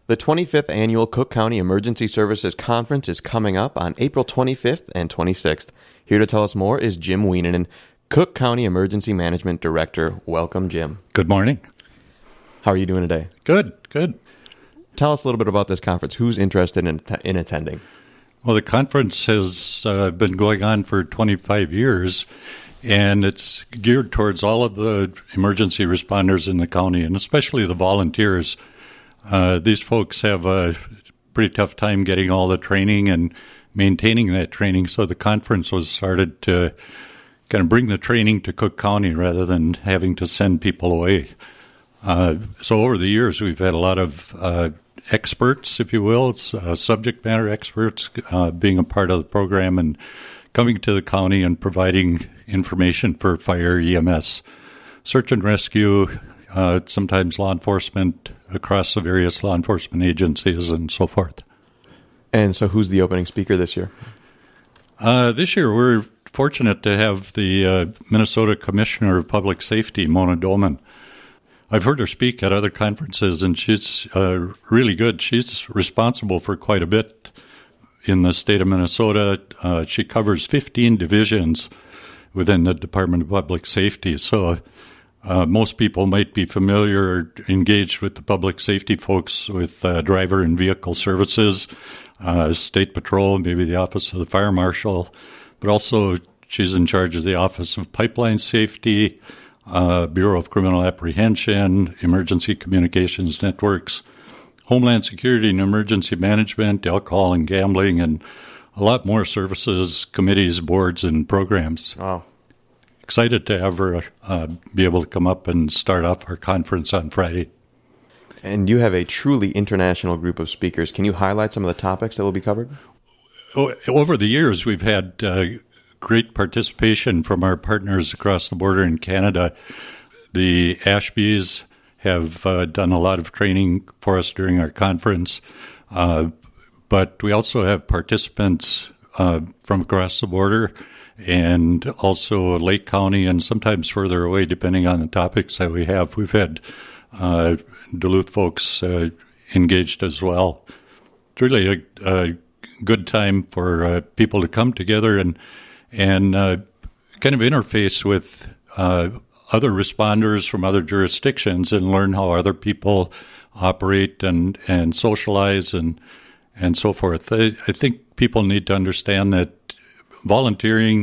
The 25th Annual Cook County Emergency Services Conference is coming up on April 25th and 26th. Here to tell us more is Jim Wienenen, Cook County Emergency Management Director. Welcome, Jim. Good morning. How are you doing today? Good. Tell us a little bit about this conference. Who's interested in attending? Well, the conference has been going on for 25 years, and it's geared towards all of the emergency responders in the county, and especially the volunteers. These folks have a pretty tough time getting all the training and maintaining that training, so the conference was started to kind of bring the training to Cook County rather than having to send people away. So over the years, we've had a lot of experts, if you will, subject matter experts being a part of the program and coming to the county and providing information for fire, EMS, search and rescue, sometimes law enforcement across the various law enforcement agencies and so forth. And so who's the opening speaker this year? This year we're fortunate to have the Minnesota Commissioner of Public Safety, Mona Doman. I've heard her speak at other conferences, and she's really good. She's responsible for quite a bit in the state of Minnesota. She covers 15 divisions within the Department of Public Safety. So most people might be familiar or engaged with the public safety folks with driver and vehicle services, state patrol, maybe the office of the fire marshal, but also she's in charge of the Office of Pipeline Safety, Bureau of Criminal Apprehension, Emergency Communications Networks, Homeland Security and Emergency Management, alcohol and gambling, and a lot more services, committees, boards, and programs. Wow. Excited to have her be able to come up and start off our conference on Friday. And you have a truly international group of speakers. Can you highlight some of the topics that will be covered? Over the years, we've had great participation from our partners across the border in Canada. The Ashbys have done a lot of training for us during our conference, but we also have participants from across the border and also Lake County and sometimes further away, depending on the topics that we have. We've had Duluth folks engaged as well. It's really a good time for people to come together and kind of interface with other responders from other jurisdictions and learn how other people operate and socialize and so forth. I think people need to understand that volunteering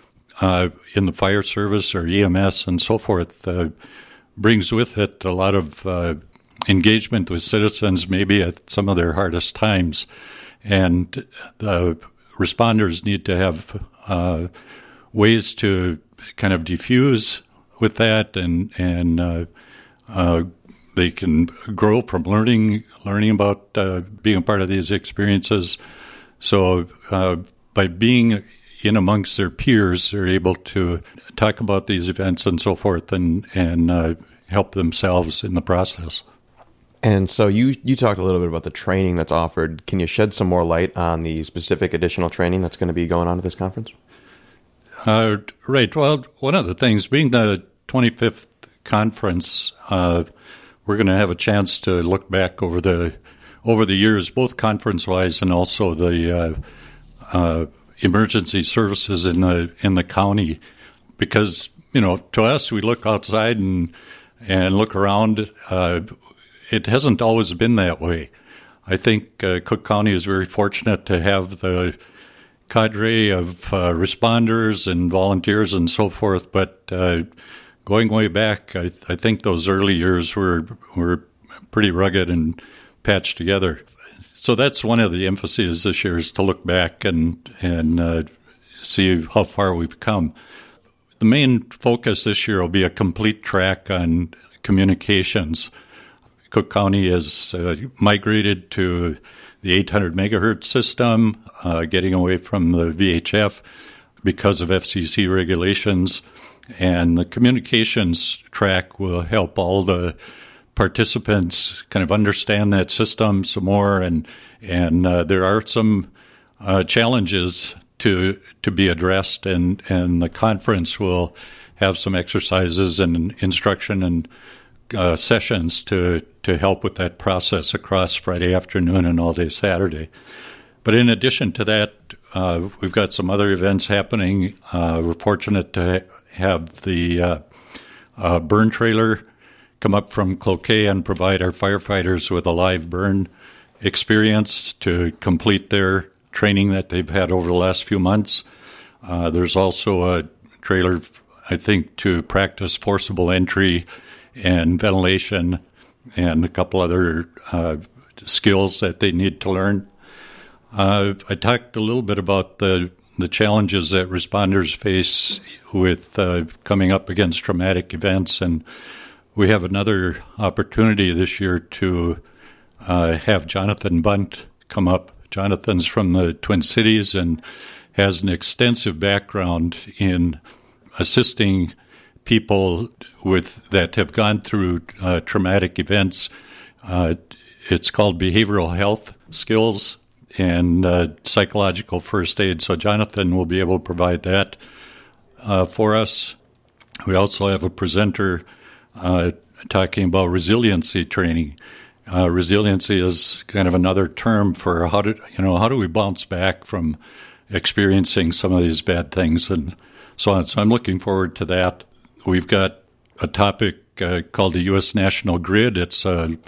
in the fire service or EMS and so forth brings with it a lot of engagement with citizens, maybe at some of their hardest times. And the responders need to have ways to kind of diffuse with that, and they can grow from learning about being a part of these experiences. So by being in amongst their peers, they're able to talk about these events and so forth and help themselves in the process. And so you talked a little bit about the training that's offered. Can you shed some more light on the specific additional training that's going to be going on at this conference? Right. Well, one of the things, being the 25th conference, we're going to have a chance to look back over the years, both conference-wise and also the emergency services in the county, because to us, we look outside and look around. It hasn't always been that way. I think Cook County is very fortunate to have the cadre of responders and volunteers and so forth. But going way back, I think those early years were pretty rugged and patched together. So that's one of the emphases this year, is to look back and see how far we've come. The main focus this year will be a complete track on communications. Cook County has migrated to the 800 megahertz system, getting away from the VHF because of FCC regulations. And the communications track will help all the participants kind of understand that system some more. And there are some challenges to be addressed, and the conference will have some exercises and instruction and sessions to to help with that process across Friday afternoon and all day Saturday. But in addition to that, we've got some other events happening. We're fortunate to have the burn trailer come up from Cloquet and provide our firefighters with a live burn experience to complete their training that they've had over the last few months. There's also a trailer, I think, to practice forcible entry and ventilation and a couple other skills that they need to learn. I talked a little bit about the challenges that responders face with coming up against traumatic events, and we have another opportunity this year to have Jonathan Bunt come up. Jonathan's from the Twin Cities and has an extensive background in assisting people that have gone through traumatic events. It's called behavioral health skills and psychological first aid. So Jonathan will be able to provide that for us. We also have a presenter talking about resiliency training. Resiliency is kind of another term for how do we bounce back from experiencing some of these bad things and so on. So I'm looking forward to that. We've got a topic called the U.S. National Grid. It's a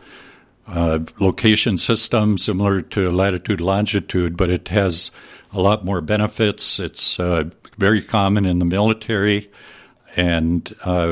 location system similar to latitude, longitude, but it has a lot more benefits. It's very common in the military, and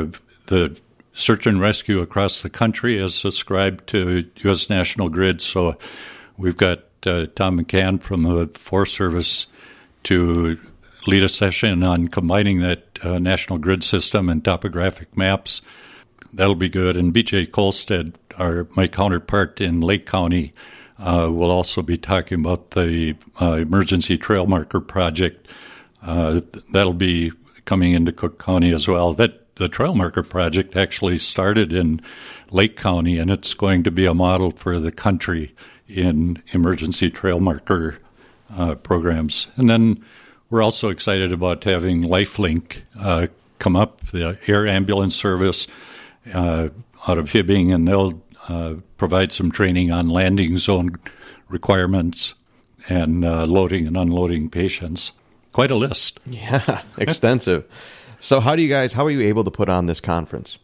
the search and rescue across the country is subscribed to U.S. National Grid. So we've got Tom McCann from the Forest Service to lead a session on combining that National Grid system and topographic maps. That'll be good. And B.J. Kolstad, my counterpart in Lake County, will also be talking about the Emergency Trail Marker Project. That'll be coming into Cook County as well. The Trail Marker Project actually started in Lake County, and it's going to be a model for the country in emergency trail marker programs. And then we're also excited about having LifeLink come up, the air ambulance service out of Hibbing, and they'll provide some training on landing zone requirements and loading and unloading patients. Quite a list. Yeah, extensive. So how are you able to put on this conference?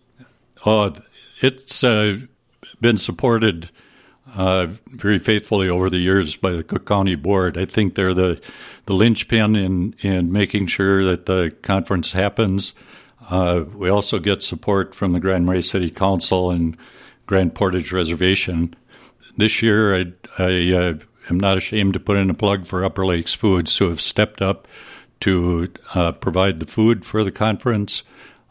It's been supported very faithfully over the years by the Cook County Board. I think they're the linchpin in making sure that the conference happens. We also get support from the Grand Marais City Council and Grand Portage Reservation. This year, I am not ashamed to put in a plug for Upper Lakes Foods, who have stepped up to provide the food for the conference.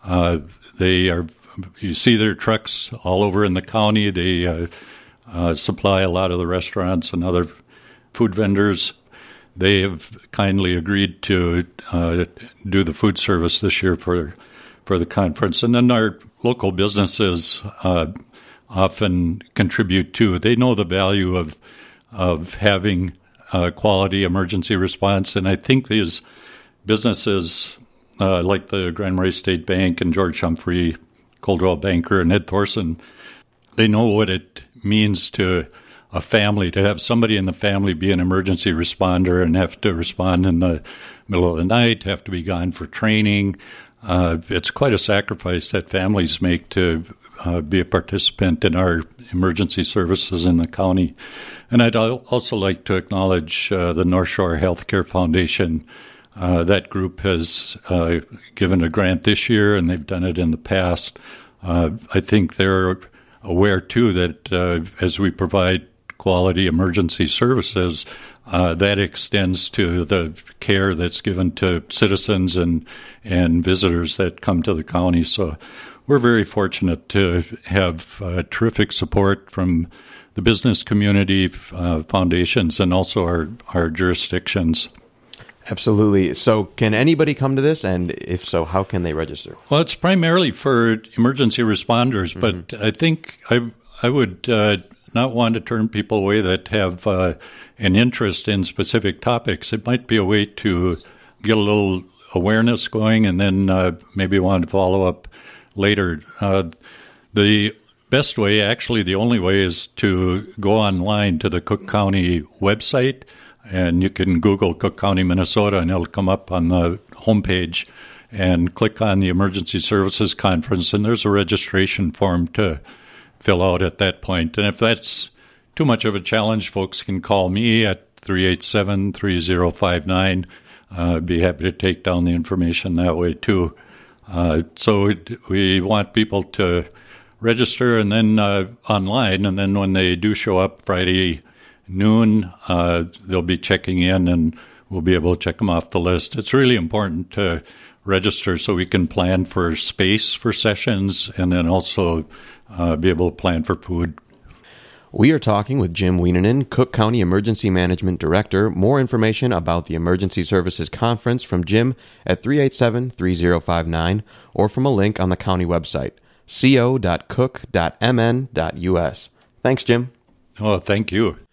You see their trucks all over in the county. They supply a lot of the restaurants and other food vendors. They have kindly agreed to do the food service this year for the conference. And then our local businesses often contribute too. They know the value of having quality emergency response, and I think these businesses like the Grand Marais State Bank and George Humphrey, Coldwell Banker, and Ed Thorson, they know what it means to a family, to have somebody in the family be an emergency responder and have to respond in the middle of the night, have to be gone for training. It's quite a sacrifice that families make to be a participant in our emergency services in the county. And I'd also like to acknowledge the North Shore Healthcare Foundation. That group has given a grant this year, and they've done it in the past. I think they're aware, too, that as we provide quality emergency services, that extends to the care that's given to citizens and visitors that come to the county. So we're very fortunate to have terrific support from the business community, foundations, and also our jurisdictions. Absolutely. So can anybody come to this? And if so, how can they register? Well, it's primarily for emergency responders, but I think I would not want to turn people away that have an interest in specific topics. It might be a way to get a little awareness going and then maybe want to follow up later. The best way, actually the only way, is to go online to the Cook County website, and you can Google Cook County, Minnesota, and it'll come up on the homepage, and click on the Emergency Services Conference, and there's a registration form to fill out at that point. And if that's too much of a challenge, folks can call me at 387-3059. I'd be happy to take down the information that way, too. So we want people to register and then online, and then when they do show up Friday noon, they'll be checking in, and we'll be able to check them off the list. It's really important to register so we can plan for space for sessions and then also be able to plan for food. We are talking with Jim Wieninen, Cook County Emergency Management Director. More information about the Emergency Services Conference from Jim at 387-3059 or from a link on the county website, co.cook.mn.us. Thanks, Jim. Oh, thank you.